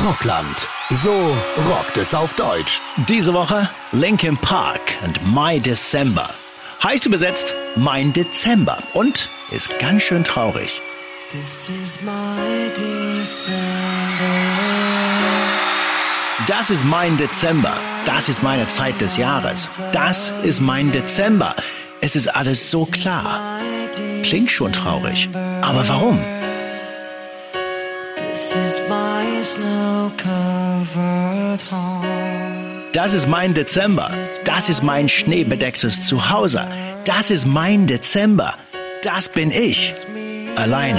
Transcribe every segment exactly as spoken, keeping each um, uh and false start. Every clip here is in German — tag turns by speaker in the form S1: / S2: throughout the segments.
S1: Rockland. So rockt es auf Deutsch.
S2: Diese Woche Linkin Park und My December. Heißt übersetzt Mein Dezember und ist ganz schön traurig.
S3: This is my December.
S2: Das ist mein Dezember. Das ist meine Zeit des Jahres. Das ist mein Dezember. Es ist alles so klar. Klingt schon traurig. Aber warum?
S3: This is my snow-covered home.
S2: Das ist mein Dezember. Das ist mein schneebedecktes Zuhause. Das ist mein Dezember. Das bin ich. Alleine.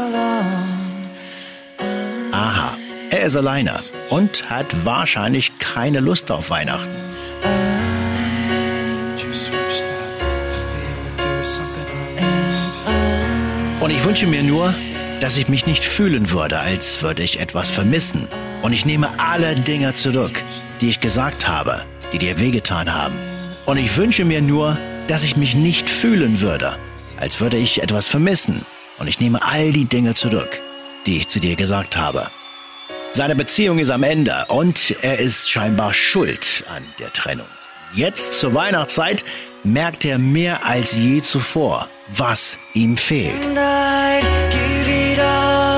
S2: Aha, er ist alleine und hat wahrscheinlich keine Lust auf Weihnachten. Und ich wünsche mir nur, dass ich mich nicht fühlen würde, als würde ich etwas vermissen. Und ich nehme alle Dinge zurück, die ich gesagt habe, die dir wehgetan haben. Und ich wünsche mir nur, dass ich mich nicht fühlen würde, als würde ich etwas vermissen. Und ich nehme all die Dinge zurück, die ich zu dir gesagt habe. Seine Beziehung ist am Ende und er ist scheinbar schuld an der Trennung. Jetzt zur Weihnachtszeit merkt er mehr als je zuvor, was ihm fehlt.
S3: And I'd give it all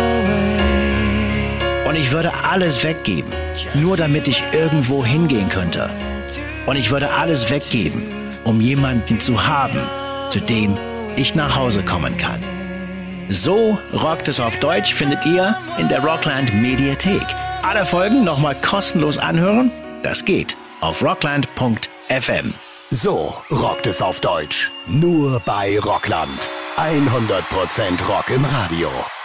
S3: away.
S2: Und ich würde alles weggeben, nur damit ich irgendwo hingehen könnte. Und ich würde alles weggeben, um jemanden zu haben, zu dem ich nach Hause kommen kann. So rockt es auf Deutsch findet ihr in der Rockland Mediathek. Alle Folgen nochmal kostenlos anhören? Das geht auf rockland punkt f m.
S1: So rockt es auf Deutsch. Nur bei Rockland. hundert Prozent Rock im Radio.